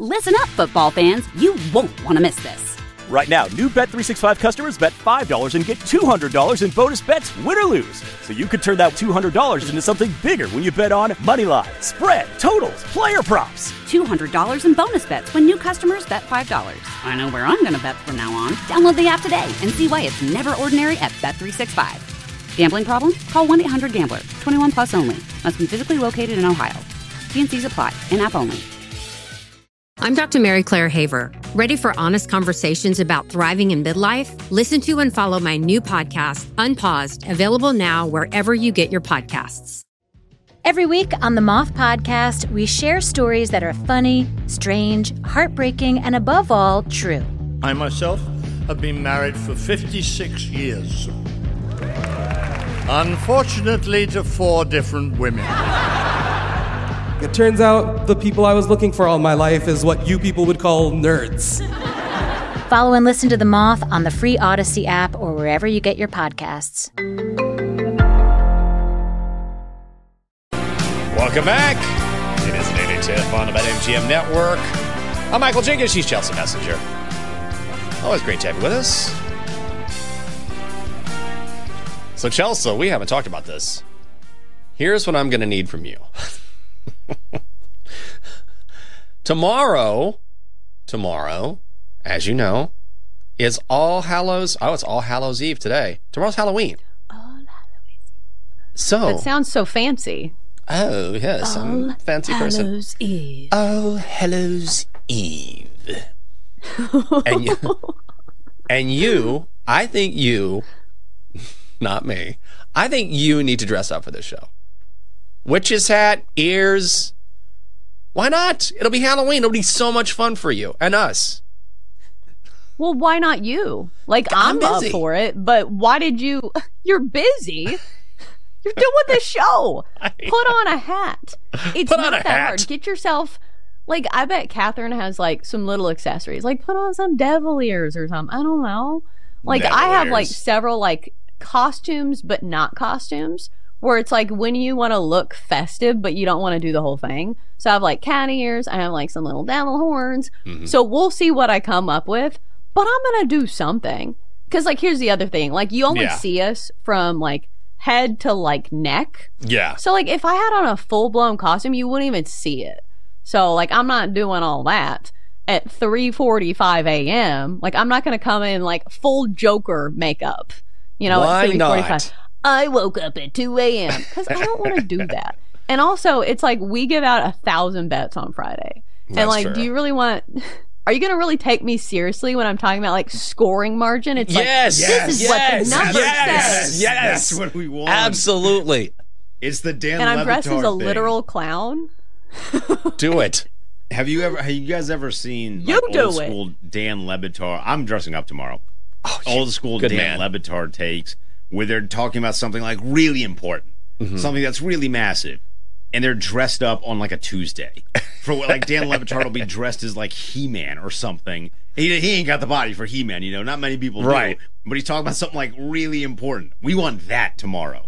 Listen up, football fans. You won't want to miss this. Right now, new Bet365 customers bet $5 and get $200 in bonus bets, win or lose. So you could turn that $200 into something bigger when you bet on money line, spread, totals, player props. $200 in bonus bets when new customers bet $5. I know where I'm going to bet from now on. Download the app today and see why it's never ordinary at Bet365. Gambling problem? Call 1-800-GAMBLER. 21 plus only. Must be physically located in Ohio. T&Cs apply. In-app only. I'm Dr. Mary Claire Haver. Ready for honest conversations about thriving in midlife? Listen to and follow my new podcast, Unpaused, available now wherever you get your podcasts. Every week on the Moth Podcast, we share stories that are funny, strange, heartbreaking, and above all, true. I myself have been married for 56 years. Unfortunately, to 4 different women. It turns out the people I was looking for all my life is what you people would call nerds. Follow and listen to The Moth on the free Odyssey app or wherever you get your podcasts. Welcome back. It is an 8 on the BetMGM Network. I'm Michael Jenkins. She's Chelsea Messenger. Always great to have you with us. So, Chelsea, we haven't talked about this. Here's what I'm going to need from you. Tomorrow, as you know, is All Hallows. Oh, it's All Hallows Eve today. Tomorrow's Halloween. All Hallows. So that sounds so fancy. Oh yes, I'm a fancy person. All Hallows Eve. All Hallows Eve. and you, I think you, not me. I think you need to dress up for this show. Witch's hat, ears. Why not? It'll be Halloween. It'll be so much fun for you and us. Well, why not you? Like, I'm up for it, but why did you? You're busy. You're doing the show. Put on a hat. It's not that hard. Get yourself, like, I bet Catherine has, like, some little accessories. Like, put on some devil ears or something. I don't know. Like, I have, like, several, like, costumes, but not costumes. Where it's like when you want to look festive, but you don't want to do the whole thing. So I have like cat ears. I have like some little devil horns. Mm-hmm. So we'll see what I come up with. But I'm going to do something. Because like here's the other thing. Like you only see us from like head to like neck. Yeah. So like if I had on a full-blown costume, you wouldn't even see it. So like I'm not doing all that at 3:45 a.m. Like I'm not going to come in like full Joker makeup. You know, why at 3:45. Not? I woke up at 2 a.m. because I don't want to do that. And also, it's like we give out 1,000 bets on Friday. And like, true. Do you really want... Are you going to really take me seriously when I'm talking about like scoring margin? It's like, this is what the number says. Yes, that's what we want. Absolutely. It's the Dan Le Batard And I'm dressed as a thing. Literal clown. Do it. Have you guys ever seen old school Dan Le Batard? I'm dressing up tomorrow. Old school Dan Le Batard takes where they're talking about something like really important, something that's really massive, and they're dressed up on like a Tuesday. For like Dan Le Batard will be dressed as like He-Man or something. He ain't got the body for He-Man, you know. Not many people do. But he's talking about something like really important. We want that tomorrow.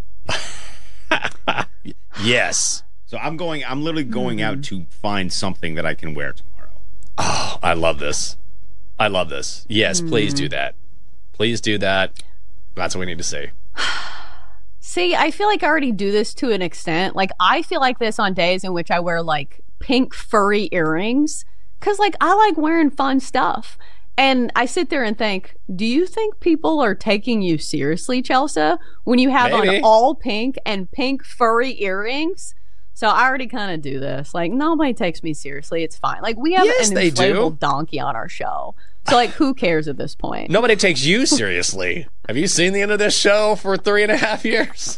Yes. So I'm literally going out to find something that I can wear tomorrow. Oh, I love this. Yes, please do that. Please do that. That's what we need to see. See, I feel like I already do this to an extent. Like, I feel like this on days in which I wear, like, pink furry earrings. Because, like, I like wearing fun stuff. And I sit there and think, do you think people are taking you seriously, Chelsea? When you have on all pink and pink furry earrings? So I already kind of do this. Like, nobody takes me seriously. It's fine. Like, we have an inflatable donkey on our show. So, like, who cares at this point? Nobody takes you seriously. Have you seen the end of this show for 3.5 years?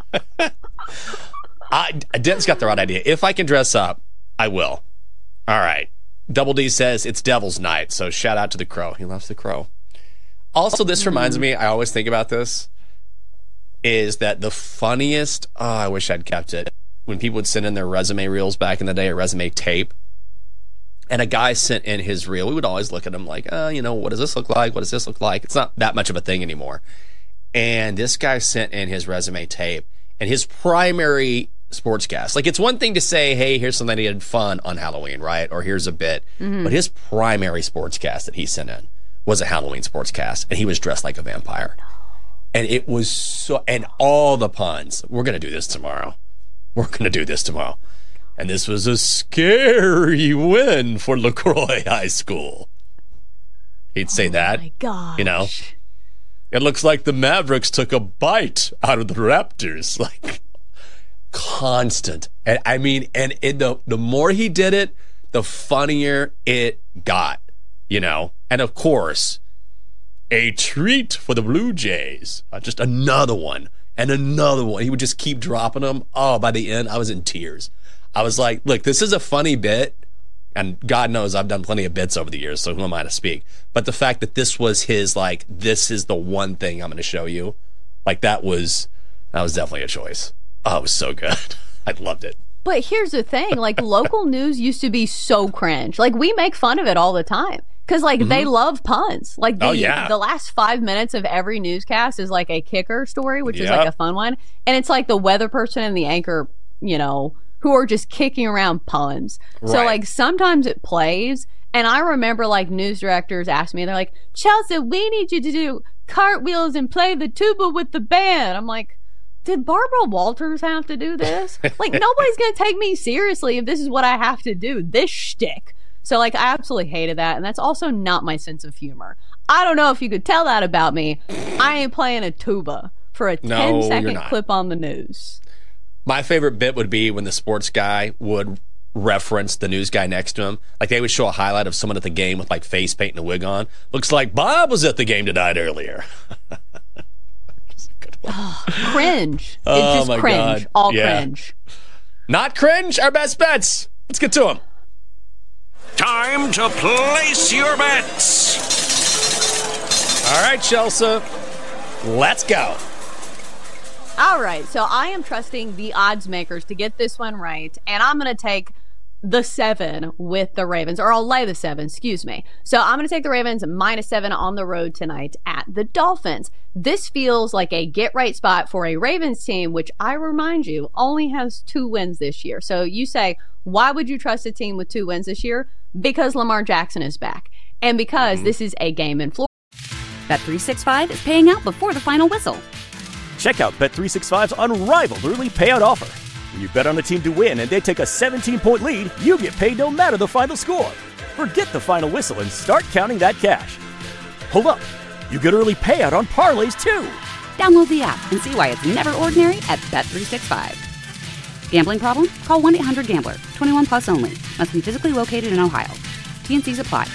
Denton's got the right idea. If I can dress up, I will. All right. Double D says it's Devil's Night, so shout out to the Crow. He loves the Crow. Also, this reminds me, I always think about this, is that the funniest, I wish I'd kept it, when people would send in their resume reels back in the day, or resume tape, and a guy sent in his reel, we would always look at him like, what does this look like? What does this look like? It's not that much of a thing anymore. And this guy sent in his resume tape, and his primary sportscast. Like, it's one thing to say, hey, here's something that he had fun on Halloween, right? Or here's a bit. Mm-hmm. But his primary sportscast that he sent in was a Halloween sportscast, and he was dressed like a vampire. And it was so, and all the puns. We're going to do this tomorrow. And this was a scary win for LaCroix High School. He'd say that. Oh my gosh. You know, it looks like the Mavericks took a bite out of the Raptors. Like, constant. And I mean, and the more he did it, the funnier it got, you know. And of course, a treat for the Blue Jays. Just another one and another one. He would just keep dropping them. Oh, by the end, I was in tears. I was like, look, this is a funny bit. And God knows I've done plenty of bits over the years, so who am I to speak? But the fact that this was his, like, this is the one thing I'm going to show you, like, that was definitely a choice. Oh, it was so good. I loved it. But here's the thing, like, local news used to be so cringe. Like, we make fun of it all the time. Because, like, they love puns. Like, the last 5 minutes of every newscast is, like, a kicker story, which is, like, a fun one. And it's, like, the weather person and the anchor, you know, who are just kicking around puns. Right. So, like, sometimes it plays. And I remember, like, news directors ask me, they're like, Chelsea, we need you to do cartwheels and play the tuba with the band. I'm like, did Barbara Walters have to do this? Like, nobody's going to take me seriously if this is what I have to do, this shtick. So, like, I absolutely hated that. And that's also not my sense of humor. I don't know if you could tell that about me. I ain't playing a tuba for a 10-second clip on the news. My favorite bit would be when the sports guy would reference the news guy next to him. Like, they would show a highlight of someone at the game with, like, face paint and a wig on. Looks like Bob was at the game tonight earlier. Cringe. It's just cringe. God. All cringe. Not cringe, our best bets. Let's get to them. Time to place your bets. All right, Chelsea. Let's go. All right, so I am trusting the odds makers to get this one right, and I'm going to take the 7 with the Ravens, or I'll lay the 7, excuse me. So I'm going to take the Ravens -7 on the road tonight at the Dolphins. This feels like a get-right spot for a Ravens team, which I remind you, only has 2 wins this year. So you say, why would you trust a team with 2 wins this year? Because Lamar Jackson is back, and because this is a game in Florida. Bet365 is paying out before the final whistle. Check out Bet365's unrivaled early payout offer. When you bet on a team to win and they take a 17-point lead, you get paid no matter the final score. Forget the final whistle and start counting that cash. Hold up. You get early payout on parlays, too. Download the app and see why it's never ordinary at Bet365. Gambling problem? Call 1-800-GAMBLER. 21 plus only. Must be physically located in Ohio. T&Cs apply.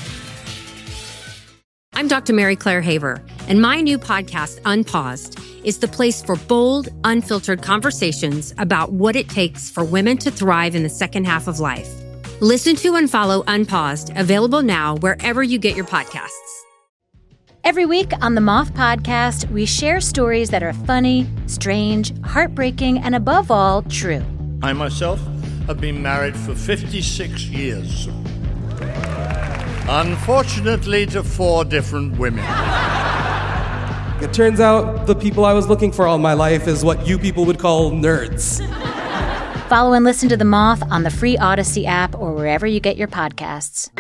I'm Dr. Mary Claire Haver, and my new podcast, Unpaused, is the place for bold, unfiltered conversations about what it takes for women to thrive in the second half of life. Listen to and follow Unpaused, available now wherever you get your podcasts. Every week on the Moth Podcast, we share stories that are funny, strange, heartbreaking, and above all, true. I myself have been married for 56 years. Unfortunately, to 4 different women. It turns out the people I was looking for all my life is what you people would call nerds. Follow and listen to The Moth on the free Odyssey app or wherever you get your podcasts.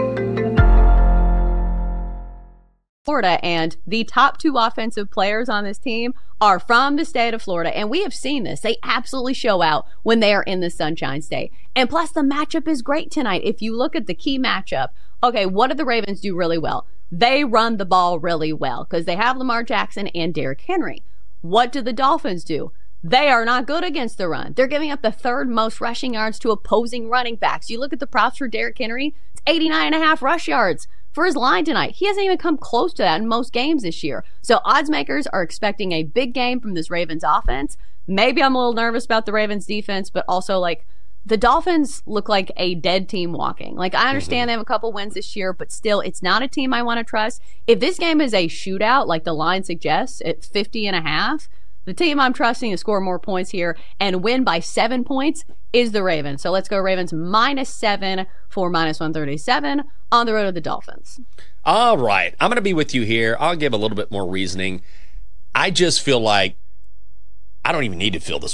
Florida, and the top 2 offensive players on this team are from the state of Florida, and we have seen this. They absolutely show out when they are in the Sunshine State. And plus, the matchup is great tonight. If you look at the key matchup, okay, what do the Ravens do really well? They run the ball really well because they have Lamar Jackson and Derrick Henry. What do the Dolphins do? They are not good against the run. They're giving up the 3rd most rushing yards to opposing running backs. You look at the props for Derrick Henry, it's 89.5 rush yards for his line tonight. He hasn't even come close to that in most games this year. So odds makers are expecting a big game from this Ravens offense. Maybe I'm a little nervous about the Ravens defense, but also, like, the Dolphins look like a dead team walking. Like, I understand they have a couple wins this year, but still, it's not a team I want to trust. If this game is a shootout, like the line suggests, at 50.5, the team I'm trusting to score more points here and win by 7 points is the Ravens. So let's go Ravens -7 for -137 on the road to the Dolphins. All right. I'm going to be with you here. I'll give a little bit more reasoning. I just feel like I don't even need to feel this way.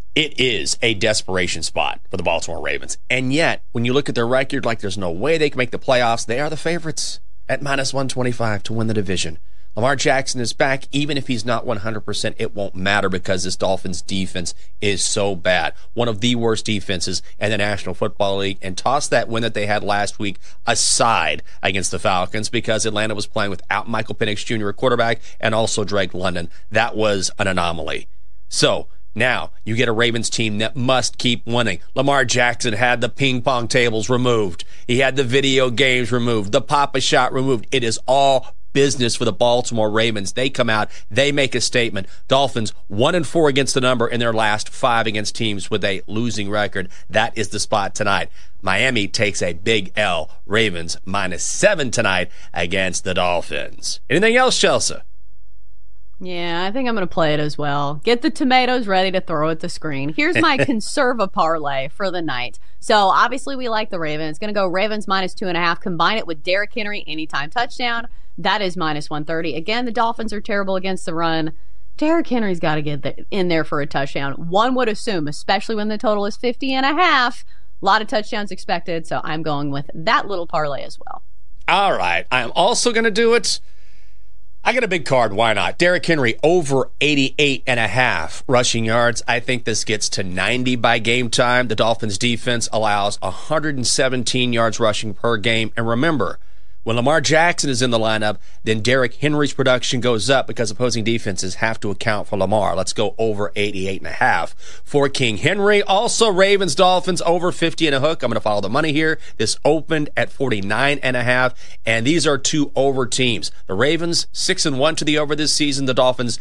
It is a desperation spot for the Baltimore Ravens. And yet, when you look at their record, like there's no way they can make the playoffs, they are the favorites at minus 125 to win the division. Lamar Jackson is back. Even if he's not 100%, it won't matter because this Dolphins defense is so bad. One of the worst defenses in the National Football League. And toss that win that they had last week aside against the Falcons because Atlanta was playing without Michael Penix Jr. at quarterback and also Drake London. That was an anomaly. So now you get a Ravens team that must keep winning. Lamar Jackson had the ping pong tables removed. He had the video games removed, the Papa Shot removed. It is all business for the Baltimore Ravens. They come out, they make a statement. Dolphins 1-4 against the number in their last 5 against teams with a losing record. That is the spot tonight. Miami takes a big L. Ravens -7 tonight against the Dolphins. Anything else, Chelsea? Yeah, I think I'm going to play it as well. Get the tomatoes ready to throw at the screen. Here's my conserva parlay for the night. So obviously we like the Ravens. Going to go Ravens -2.5. Combine it with Derrick Henry anytime touchdown. That is minus-130. Again, the Dolphins are terrible against the run. Derrick Henry's got to get in there for a touchdown. One would assume, especially when the total is 50.5. A lot of touchdowns expected, so I'm going with that little parlay as well. All right. I'm also going to do it. I got a big card. Why not? Derrick Henry over 88.5 rushing yards. I think this gets to 90 by game time. The Dolphins defense allows 117 yards rushing per game. And remember, when Lamar Jackson is in the lineup, then Derrick Henry's production goes up because opposing defenses have to account for Lamar. Let's go over 88.5 for King Henry. Also, Ravens, Dolphins over 50 and a hook. I'm going to follow the money here. This opened at 49.5, and these are two over teams. The Ravens 6-1 to the over this season. The Dolphins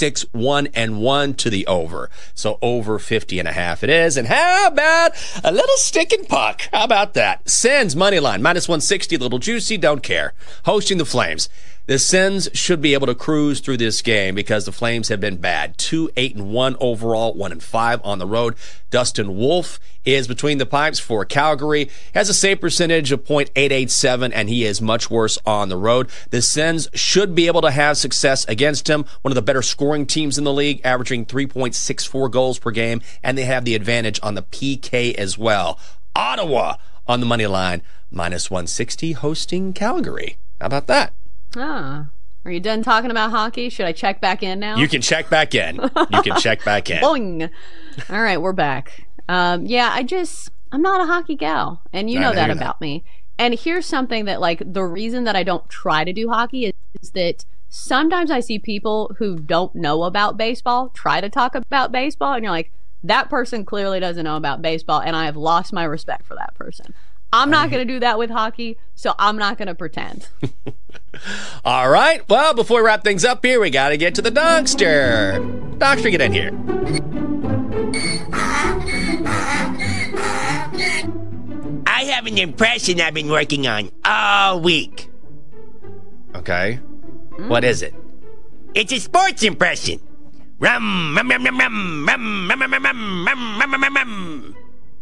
6-1-1 to the over. So over 50.5 it is. And how about a little stick and puck? How about that? Sens money line -160, a little juicy. Don't care. Hosting the Flames. The Sens should be able to cruise through this game because the Flames have been bad. 2-8-1 overall, 1-5 on the road. Dustin Wolf is between the pipes for Calgary. Has a save percentage of .887, and he is much worse on the road. The Sens should be able to have success against him. One of the better scoring teams in the league, averaging 3.64 goals per game, and they have the advantage on the PK as well. Ottawa on the money line, -160, hosting Calgary. How about that? Are you done talking about hockey? Should I check back in now? You can check back in. Boing. All right, we're back. I'm not a hockey gal, and you know that about me. And here's something that, like, the reason that I don't try to do hockey is that sometimes I see people who don't know about baseball try to talk about baseball, and you're like, that person clearly doesn't know about baseball, and I have lost my respect for that person. I'm not going to do that with hockey, so I'm not going to pretend. All right. Well, before we wrap things up here, we got to get to the Dogster. Dogster, get in here. I have an impression I've been working on all week. Okay. What is it? It's a sports impression. Rum, rum, rum, rum, rum, rum, rum, rum, rum, rum, rum, rum, rum.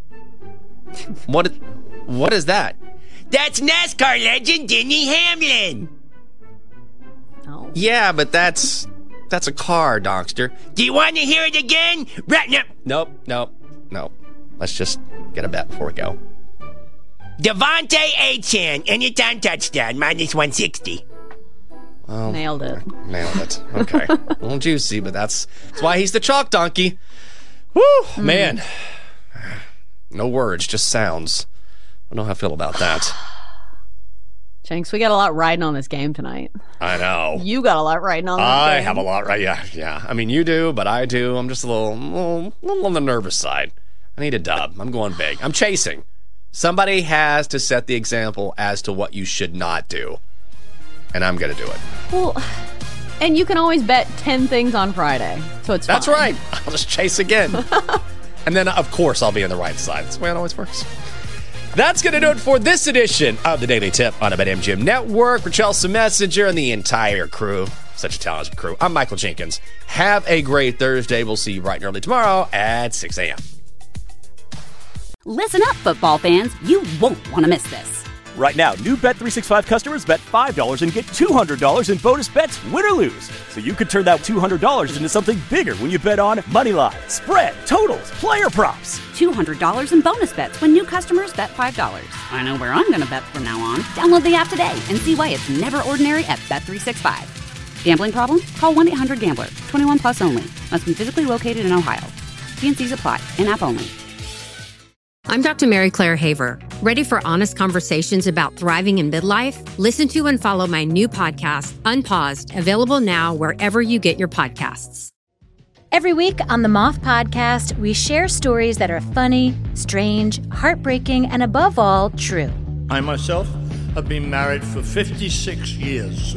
What is that? That's NASCAR legend Denny Hamlin. Oh. Yeah, but that's a car, Dogster. Do you want to hear it again? Nope. Let's just get a bet before we go. Devontae Achan, anytime touchdown, -160. Well, Nailed it. Okay. A little juicy, but that's why he's the chalk donkey. Woo, man. No words, just sounds. I don't know how I feel about that. Jenks, we got a lot riding on this game tonight. I know. You got a lot riding on this game. I have a lot, right? Yeah. I mean, you do, but I do. I'm just a little on the nervous side. I need a dub. I'm going big. I'm chasing. Somebody has to set the example as to what you should not do. And I'm going to do it. Well, and you can always bet 10 things on Friday, so it's fine. That's right. I'll just chase again. And then, of course, I'll be on the right side. That's the way it always works. That's going to do it for this edition of the Daily Tip on the BetMGM Network. For Chelsea Messenger and the entire crew, such a talented crew, I'm Michael Jenkins. Have a great Thursday. We'll see you bright and early tomorrow at 6 a.m. Listen up, football fans. You won't want to miss this. Right now, new Bet365 customers bet $5 and get $200 in bonus bets, win or lose. So you could turn that $200 into something bigger when you bet on Moneyline, Spread, Totals, Player Props. $200 in bonus bets when new customers bet $5. I know where I'm going to bet from now on. Download the app today and see why it's never ordinary at Bet365. Gambling problem? Call 1-800-GAMBLER. 21 plus only. Must be physically located in Ohio. T&Cs apply. In-app only. I'm Dr. Mary Claire Haver. Ready for honest conversations about thriving in midlife? Listen to and follow my new podcast, Unpaused, available now wherever you get your podcasts. Every week on the Moth Podcast, we share stories that are funny, strange, heartbreaking, and above all, true. I myself have been married for 56 years.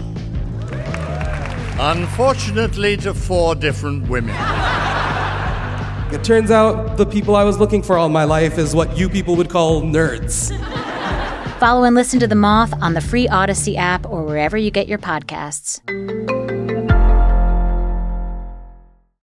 Unfortunately, to 4 different women. It turns out the people I was looking for all my life is what you people would call nerds. Follow and listen to The Moth on the free Odyssey app or wherever you get your podcasts.